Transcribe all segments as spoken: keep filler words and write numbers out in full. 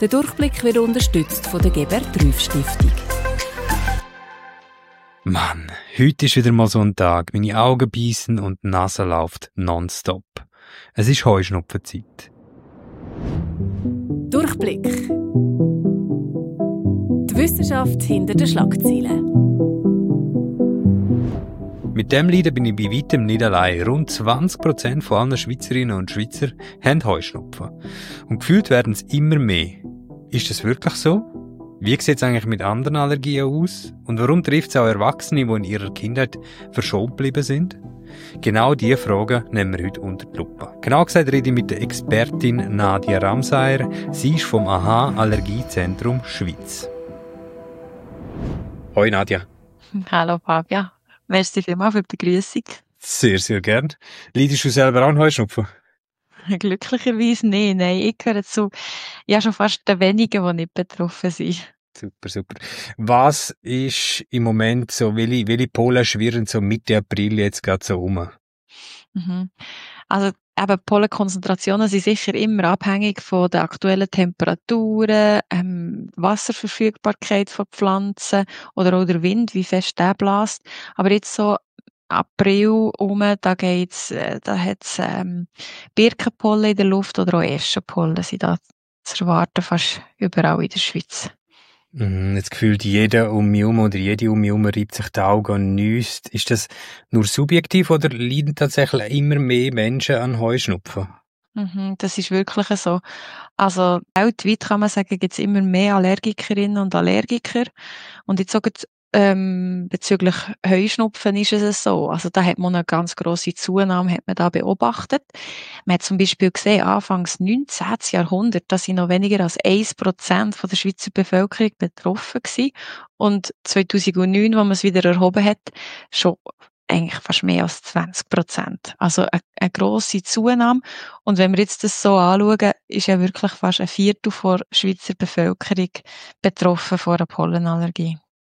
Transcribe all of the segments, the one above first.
Der Durchblick wird unterstützt von der Gebert-Rüff-Stiftung. Mann, heute ist wieder mal so ein Tag. Meine Augen beißen und die Nase läuft nonstop. Es ist Heuschnupfenzeit. Durchblick. Die Wissenschaft hinter den Schlagzeilen. Mit dem Lied bin ich bei weitem nicht allein. Rund zwanzig Prozent von allen Schweizerinnen und Schweizer haben Heuschnupfen. Und gefühlt werden es immer mehr. Ist das wirklich so? Wie sieht es eigentlich mit anderen Allergien aus? Und warum trifft es auch Erwachsene, die in ihrer Kindheit verschont geblieben sind? Genau diese Fragen nehmen wir heute unter die Lupe. Genau gesagt rede ich mit der Expertin Nadia Ramsayer. Sie ist vom A H Allergiezentrum Schweiz. Hoi Nadia. Hallo Fabia. Merci vielmals für die Begrüßung. Sehr, sehr gern. Leidest du selber auch an Heuschnupfen? Glücklicherweise nicht. Nein, ich gehöre zu ja, schon fast den wenigen, die nicht betroffen sind. Super, super. Was ist im Moment so, welche, welche Pollen schwirren so Mitte April jetzt gerade so rum? Mhm. Also eben Pollenkonzentrationen sind sicher immer abhängig von den aktuellen Temperaturen, ähm, Wasserverfügbarkeit von Pflanzen oder auch der Wind, wie fest der bläst. Aber jetzt so April um, da geht's, äh, da hat's ähm, Birkenpollen in der Luft oder auch Eschenpollen sind da zu erwarten, fast überall in der Schweiz. Mhm, jetzt gefühlt jeder um mich herum oder jede um mich herum reibt sich die Augen und niest. Ist das nur subjektiv oder leiden tatsächlich immer mehr Menschen an Heuschnupfen? Mhm, das ist wirklich so. Also weltweit kann man sagen, gibt es immer mehr Allergikerinnen und Allergiker. Und jetzt auch gerade, ähm, bezüglich Heuschnupfen ist es so. Also da hat man eine ganz grosse Zunahme hat man da beobachtet. Man hat zum Beispiel gesehen, Anfangs neunzehnten. Jahrhundert, da sind noch weniger als ein Prozent von der Schweizer Bevölkerung betroffen gewesen. Und zweitausendneun, wo man es wieder erhoben hat, schon eigentlich fast mehr als zwanzig Prozent. Also eine, eine grosse Zunahme. Und wenn wir jetzt das so anschauen, ist ja wirklich fast ein Viertel der Schweizer Bevölkerung betroffen von einer Pollenallergie.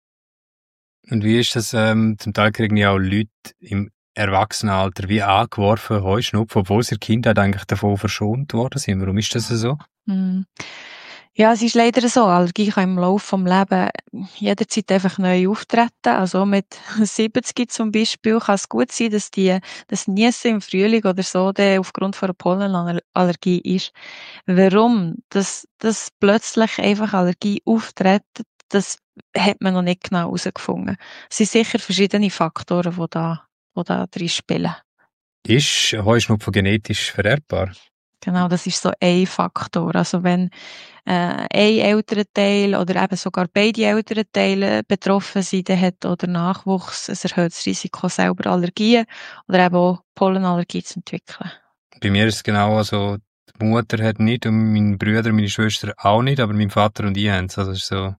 Und wie ist das, ähm, zum Teil kriegen ja auch Leute im Erwachsenenalter wie angeworfen Heuschnupfen, obwohl sie in der Kindheit eigentlich davon verschont worden sind. Warum ist das so? Mm. Ja, es ist leider so. Allergie kann im Laufe des Lebens jederzeit einfach neu auftreten. Also mit siebzig zum Beispiel kann es gut sein, dass die, das Niesen im Frühling oder so, der aufgrund von einer Pollenallergie ist. Warum? Dass, dass plötzlich einfach Allergie auftritt, das hat man noch nicht genau herausgefunden. Es sind sicher verschiedene Faktoren, die da, die da drin spielen. Ist Heuschnupfen genetisch vererbbar? Genau, das ist so ein Faktor. Also wenn äh, ein Elternteil oder eben sogar beide Elternteile betroffen sind, dann hat oder Nachwuchs ein erhöhtes Risiko, selber Allergien oder eben auch Pollenallergie zu entwickeln. Bei mir ist es genau, also die Mutter hat nicht und meine Brüder, meine Schwester auch nicht, aber mein Vater und ich haben es. Also es ist so.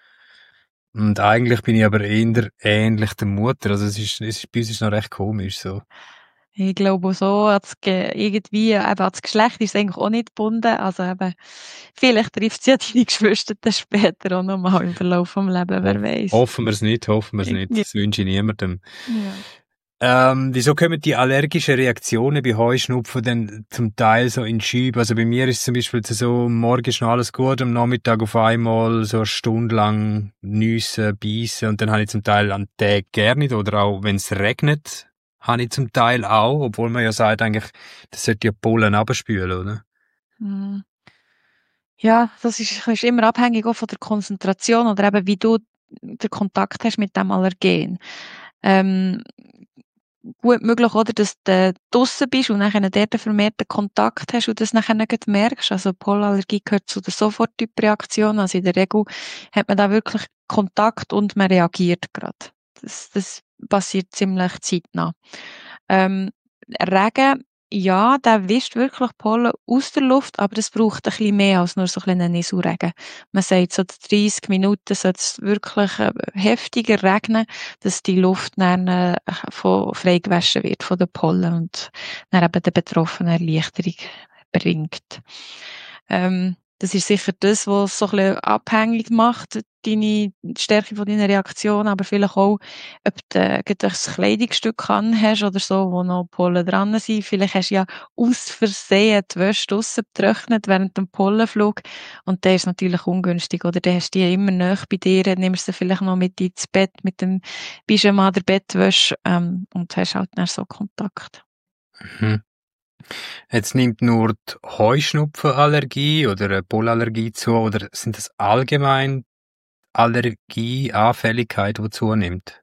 Und eigentlich bin ich aber eher ähnlich der Mutter. Also es ist, es ist bei uns ist noch recht komisch so. Ich glaube auch so, als Ge- irgendwie, eben als Geschlecht ist es eigentlich auch nicht gebunden. Also eben, vielleicht trifft es ja deine Geschwister dann später auch nochmal im Verlauf des Lebens, wer weiß. Hoffen wir es nicht, hoffen wir es nicht. Ja. Das wünsche ich niemandem. Ja. Ähm, wieso kommen die allergischen Reaktionen bei Heuschnupfen dann zum Teil so in Schübe? Also bei mir ist es zum Beispiel so, morgen ist noch alles gut, am Nachmittag auf einmal so eine Stunde lang Nüsse, Beißen und dann habe ich zum Teil an Tagen gerne nicht oder auch wenn es regnet, habe ich zum Teil auch, obwohl man ja sagt eigentlich, das sollte ja Pollen abspülen, oder? Mhm. Ja, das ist, ist immer abhängig auch von der Konzentration oder eben wie du den Kontakt hast mit dem Allergen. Ähm, gut möglich, oder, dass du draussen bist und nachher dort einen vermehrten Kontakt hast und das nachher nicht merkst. Also Pollenallergie gehört zu der Soforttypreaktion. Also in der Regel hat man da wirklich Kontakt und man reagiert gerade. Das, das passiert ziemlich zeitnah. Ähm, Regen, ja, der wischt wirklich Pollen aus der Luft, aber es braucht ein bisschen mehr als nur so ein kleiner Nieselregen. Man sagt, so dreißig Minuten sollte es wirklich äh, heftiger regnen, dass die Luft dann äh, von, frei gewaschen wird von den Pollen und dann eben den Betroffenen Erleichterung bringt. Ähm, Das ist sicher das, was es so ein bisschen abhängig macht, deine, die Stärke von deiner Reaktion, aber vielleicht auch, ob du äh, gerade ein Kleidungsstück anhast oder so, wo noch Pollen dran sind. Vielleicht hast du ja aus Versehen die Wäsche draussen getrocknet während dem Pollenflug und der ist natürlich ungünstig, oder? Dann hast du die immer nahe bei dir, nimmst sie vielleicht noch mit ins Bett mit dem Pyjama der Bettwäsche ähm, und hast halt dann so Kontakt. Mhm. Jetzt nimmt nur die Heuschnupfenallergie oder eine Pollenallergie zu, oder sind das allgemein Allergieanfälligkeit, die zunimmt?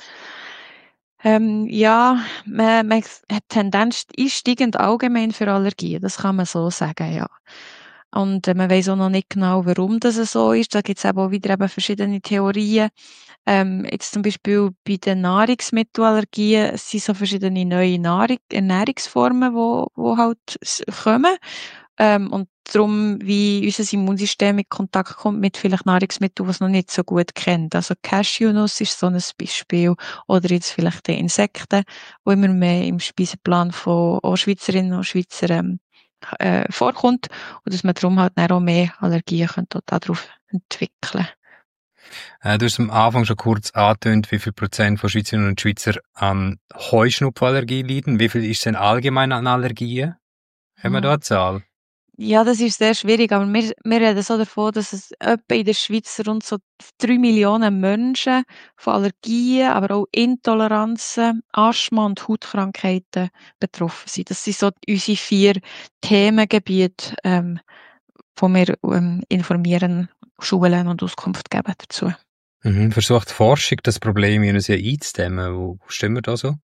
Ähm, ja, man, man hat Tendenz ist steigend allgemein für Allergien, das kann man so sagen, ja. Und äh, man weiß auch noch nicht genau, warum das so ist. Da gibt es eben auch wieder eben verschiedene Theorien. Ähm, jetzt zum Beispiel bei den Nahrungsmittelallergien es sind so verschiedene neue Nahrung, Ernährungsformen, wo, wo halt s- kommen. Ähm, und darum, wie unser Immunsystem in Kontakt kommt mit vielleicht Nahrungsmitteln, die es noch nicht so gut kennt. Also Cashewnuss ist so ein Beispiel. Oder jetzt vielleicht die Insekten, die immer mehr im Speiseplan von auch Schweizerinnen und Schweizer ähm, äh, vorkommt. Und dass man darum halt dann auch mehr Allergien könnte darauf entwickeln. Äh, du hast am Anfang schon kurz angetönt, wie viel Prozent von Schweizerinnen und Schweizer an Heuschnupfenallergie leiden. Wie viel ist denn allgemein an Allergien? Haben wir da eine Zahl? Ja, das ist sehr schwierig, aber wir, wir reden so davon, dass es etwa in der Schweiz rund so drei Millionen Menschen von Allergien, aber auch Intoleranzen, Asthma und Hautkrankheiten betroffen sind. Das sind so unsere vier Themengebiete, ähm, wo wir ähm, informieren, schulen und Auskunft geben dazu. Mhm. Versucht die Forschung, das Problem irgendwie einzudämmen? Wo wo stehen wir da so?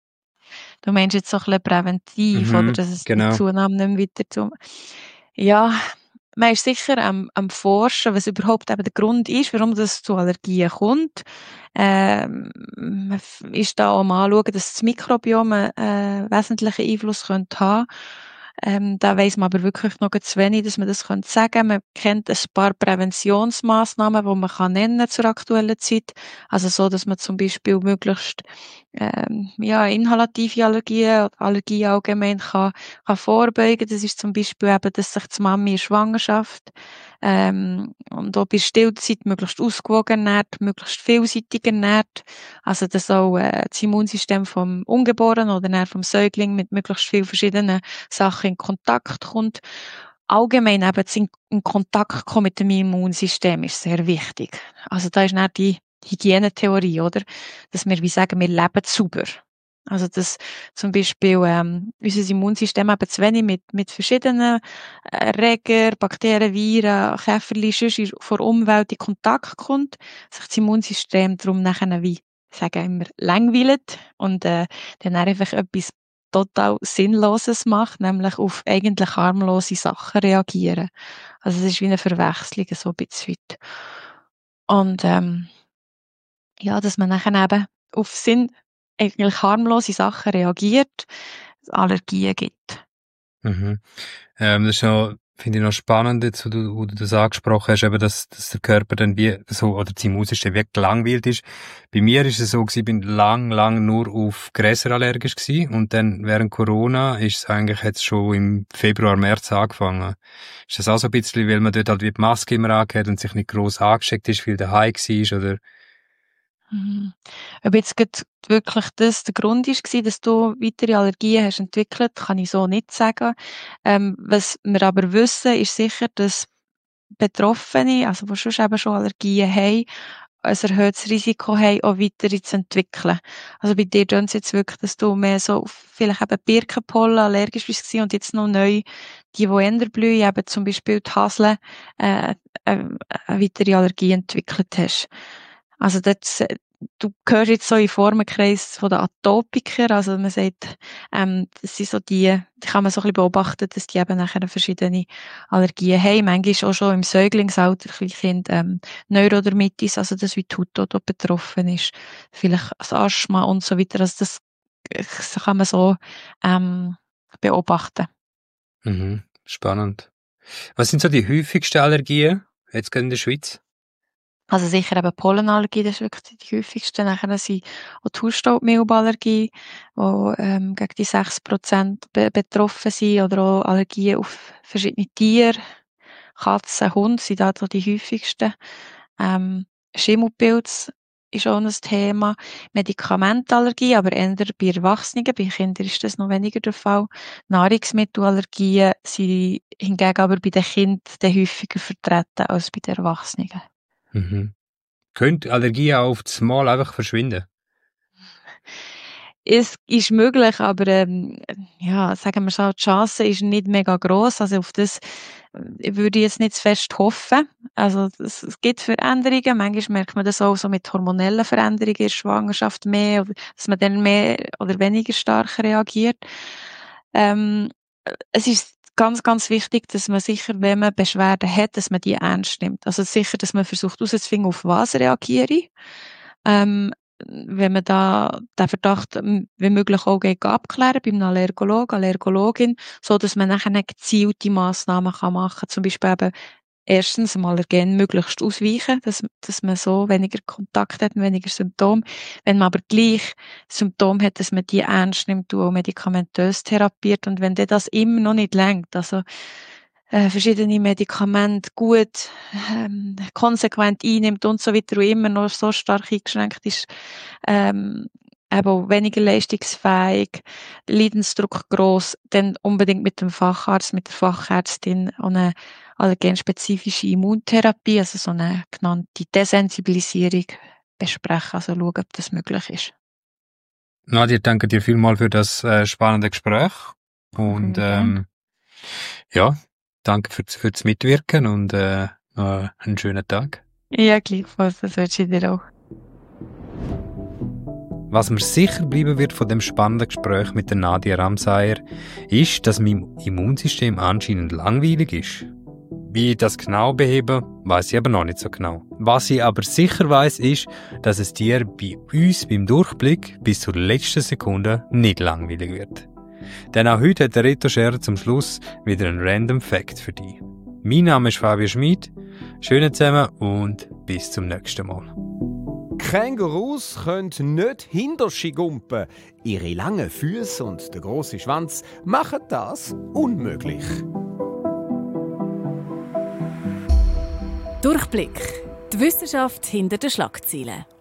Du meinst jetzt so ein bisschen präventiv, oder Mhm, dass es die genau. Zunahme nicht mehr weiter zu... Ja, man ist sicher am, am Forschen, was überhaupt eben der Grund ist, warum das zu Allergien kommt. Ähm, man f- ist da auch am Anschauen, dass das Mikrobiom einen äh, wesentlichen Einfluss könnte haben. Ähm, da weiss man aber wirklich noch zu wenig, dass man das könnte sagen. Man kennt ein paar Präventionsmaßnahmen, die man kann nennen zur aktuellen Zeit. Also so, dass man zum Beispiel möglichst ähm, ja, inhalative Allergien, Allergien allgemein kann, kann vorbeugen. Das ist zum Beispiel eben, dass sich die Mami in Schwangerschaft ähm, und auch bei Stillzeit möglichst ausgewogen ernährt, möglichst vielseitig ernährt. Also dass auch äh, das Immunsystem vom Ungeborenen oder dann vom Säugling mit möglichst vielen verschiedenen Sachen in Kontakt kommt. Allgemein eben in, in Kontakt kommen mit dem Immunsystem ist sehr wichtig. Also da ist dann die Hygienetheorie, oder? Dass wir wie sagen, wir leben sauber. Also dass zum Beispiel ähm, unser Immunsystem eben zu wenig mit, mit verschiedenen äh, Erreger, Bakterien, Viren, Käferli, sonst in- vor der Umwelt in Kontakt kommt, sich das Immunsystem darum nachher wie, sagen immer, langweilt und äh, dann einfach etwas total Sinnloses macht, nämlich auf eigentlich harmlose Sachen reagieren. Also es ist wie eine Verwechslung so ein bisschen heute. Und ähm, ja, dass man nachher eben auf Sinn eigentlich harmlose Sachen reagiert, es Allergien gibt. Mhm. Ähm, das ist noch, finde ich noch spannend, jetzt, wo du, wo du das angesprochen hast, eben, dass, dass der Körper dann wie so, oder das Immunsystem wie gelangweilt ist. Bei mir ist es so gewesen, ich bin lang, lang nur auf Gräser allergisch gewesen, und dann während Corona ist es eigentlich jetzt schon im Februar, März angefangen. Ist das auch so ein bisschen, weil man dort halt wie die Maske immer angehört und sich nicht gross angesteckt ist, weil daheim war, oder? Mhm. Ob jetzt grad wirklich das der Grund ist gsi, dass du weitere Allergien hast entwickelt, kann ich so nicht sagen. Ähm, was wir aber wissen, ist sicher, dass Betroffene, also die sonst eben schon Allergien haben, ein erhöhtes Risiko haben, auch weitere zu entwickeln. Also bei dir tönt's jetzt wirklich, dass du mehr so auf vielleicht eben Birkenpollen allergisch bist gsi und jetzt noch neu die, die eher blühen, eben zum Beispiel die Hasle, äh, äh, eine weitere Allergie entwickelt hast. Also dort, äh, du gehörst jetzt so in den Formenkreis von den Atopiker, also man sagt, ähm, das sind so die, die kann man so ein bisschen beobachten, dass die eben nachher verschiedene Allergien haben. Manchmal auch schon im Säuglingsalter, Kleinkind, ähm, Neurodermitis, also das wie die Haut auch dort betroffen ist. Vielleicht das Asthma und so weiter. Also das, das kann man so ähm, beobachten. Mhm. Spannend. Was sind so die häufigsten Allergien, jetzt gerade in der Schweiz? Also sicher eben Pollenallergie, das ist wirklich die häufigste. Nachher sind auch die Hausstaubmilballergie, wo ähm, gegen die sechs Prozent be betroffen sind, oder auch Allergien auf verschiedene Tiere. Katzen, Hunde sind da so die häufigsten. Ähm, Schimmelpilz ist auch ein Thema. Medikamentallergie, aber eher bei Erwachsenen. Bei Kindern ist das noch weniger der Fall. Nahrungsmittelallergien sind hingegen aber bei den Kindern häufiger vertreten als bei den Erwachsenen. Mhm. Könnte Allergie auch auf das Mal einfach verschwinden? Es ist möglich, aber ähm, ja, sagen wir so, die Chance ist nicht mega gross. Also auf das äh, würde ich jetzt nicht zu fest hoffen. Also es, es gibt Veränderungen. Manchmal merkt man das auch so mit hormonellen Veränderungen in der Schwangerschaft mehr, oder dass man dann mehr oder weniger stark reagiert. Ähm, es ist ganz, ganz wichtig, dass man sicher, wenn man Beschwerden hat, dass man die ernst nimmt. Also sicher, dass man versucht herauszufinden, auf was reagiere ich. Ähm, wenn man da den Verdacht ähm, wie möglich auch gleich abklären bei einem Allergologen, Allergologin, so dass man nachher gezielte Massnahmen kann machen kann. Zum Beispiel eben erstens dem Allergen möglichst ausweichen, dass, dass man so weniger Kontakt hat und weniger Symptome. Wenn man aber gleich Symptome hat, dass man die ernst nimmt und auch medikamentös therapiert. Und wenn dir das immer noch nicht reicht, also äh, verschiedene Medikamente gut ähm, konsequent einnimmt und so weiter und immer noch so stark eingeschränkt ist, ähm, eben auch weniger leistungsfähig, Leidensdruck gross, dann unbedingt mit dem Facharzt, mit der Fachärztin und eine allergenspezifische Immuntherapie, also so eine genannte Desensibilisierung besprechen, also schauen, ob das möglich ist. Nadia, danke dir vielmals für das äh, spannende Gespräch und ähm, ja, danke für, für das Mitwirken und äh, äh, einen schönen Tag. Ja, gleichfalls, das wünsche ich dir auch. Was mir sicher bleiben wird von dem spannenden Gespräch mit der Nadia Ramsayer, ist, dass mein Immunsystem anscheinend langweilig ist. Wie ich das genau behebe, weiss ich aber noch nicht so genau. Was ich aber sicher weiss, ist, dass es dir bei uns beim Durchblick bis zur letzten Sekunde nicht langweilig wird. Denn auch heute hat der Reto Scherer zum Schluss wieder einen Random Fact für dich. Mein Name ist Fabio Schmid. Schönen zusammen und bis zum nächsten Mal. Kängurus können nicht hinterschi gumpen. Ihre langen Füße und der grosse Schwanz machen das unmöglich. Durchblick. Die Wissenschaft hinter den Schlagzeilen.